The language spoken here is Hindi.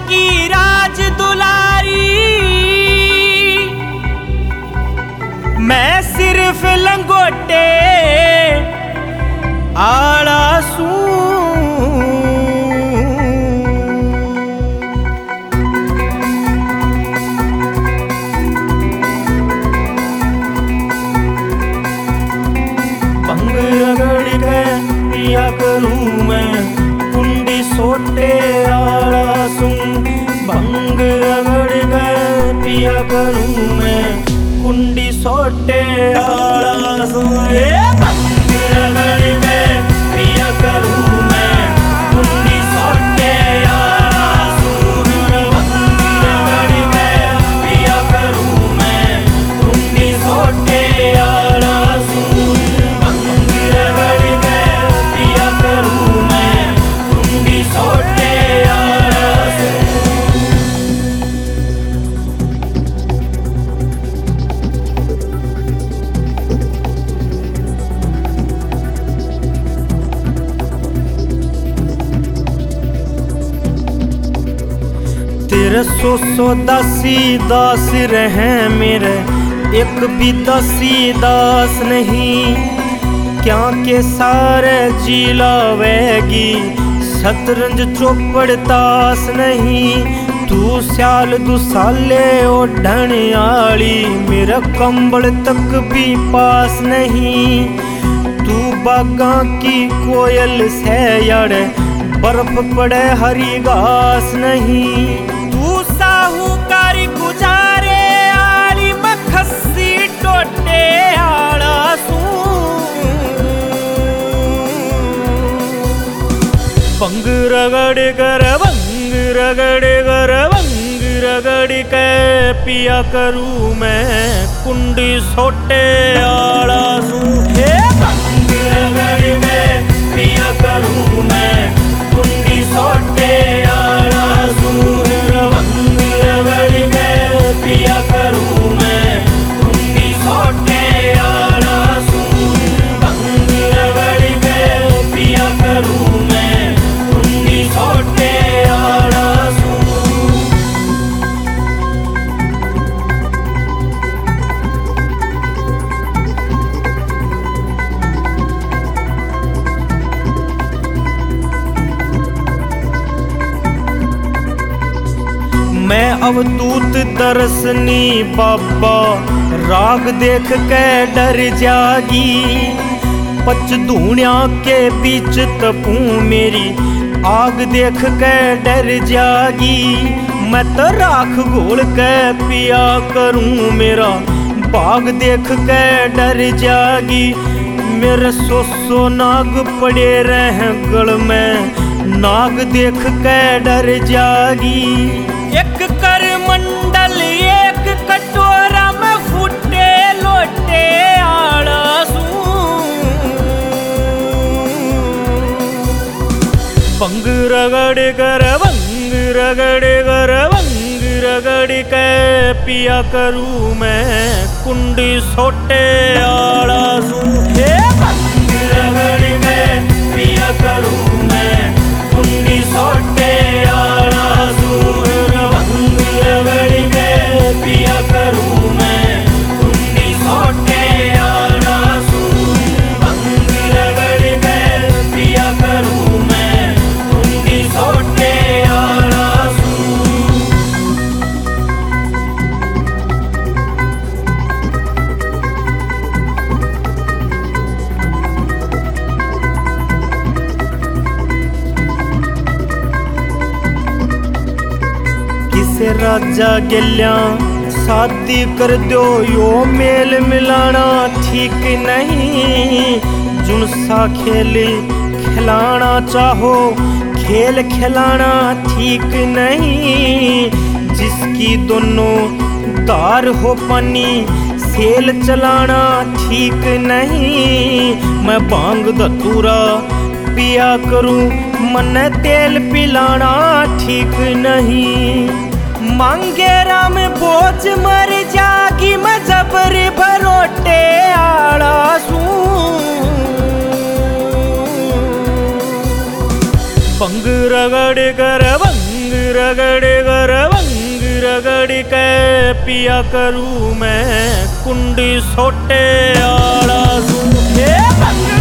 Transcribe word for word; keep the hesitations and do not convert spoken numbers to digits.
की राज दुलारी, मैं सिर्फ लंगोटे आला सूं। भंग रगड़ के पिया करूं मैं, कुंडी सोटे आला सूं। भंग रगड़ के पिया करूं मैं, कुंडी सोटे आला सूं। भंग रगड़ के पिया करूं मैं, कुंडी सोटे आला सूं। भंग रगड़ के पिया करूं मैं, कुंडी सोटे आला सूं। भंग रगड़ के पिया करूं मैं, कुंडी सोटे आला सूं। तेरे सौ सौ दासी दास रहे मेरे, एक भी दासी दास नहीं। क्या के सारे जिलावेगी, शतरंज चौपड़ तास नहीं। तू स्याल दुसाले ओढ़न आली, मेरा कंबल तक भी पास नहीं। तू बागा की कोयल से यार, बर्फ पड़े हरी घास नहीं। तू साहूकारी गुजारे आली, मैं खस्सी टोटे आला सूं। भंग रगड़ कर भंग रगड़ कर भंग रगड़ के पिया करूं मैं, कुंडी सोटे आला सूं। भंग रगड़ के पिया करूं मैं, कुंडी सोटे आला सूं। भंग रगड़ के पिया करूं मैं, कुंडी सोटे आला सूं। भंग रगड़ के पिया करूं मैं, कुंडी सोटे आला सूं। मैं अवधूत दरसनी बाबा, राग देख के डर जागी। पच धूणिया के बीच तपूं मेरी, आग देख के डर जागी। मैं तो राख घोल के पिया करूं मेरा, बाग देख के डर जागी। मेरे सो सो नाग पड़े रहे गल में, नाग देख के डर जागी। एक कर मंडल एक कटोरा में फूटे लोटे आला सूं। भंग रगड़ कर भंग रगड़ कर भंग रगड़ के पिया करूं मैं, कुंडी सोटे आला सूं। भंग रगड़ के पिया करूं मैं, कुंडी सोटे आला सूं। भंग रगड़ के पिया करूं मैं, कुंडी सोटे आला सूं। भंग रगड़ के पिया करूं मैं, कुंडी सोटे आला सूं। राजा गेल्या शादी कर दो, यो मेल मिलाना ठीक नहीं। जुनसा खेल खिलाना चाहो, खेल खिलाना ठीक नहीं। जिसकी दोनों दार हो पानी, सेल चलाना ठीक नहीं। मैं भांग धतूरा पिया करूं, मन तेल पिलाना ठीक नहीं। मांगे राम बोझ मर जागी, मैं जबर भरोटे आला सूं। भंग रगड़ कर भंग रगड़ कर भंग रगड़ के पिया करूँ मैं कुंडी सोटे आड़ा सूखे।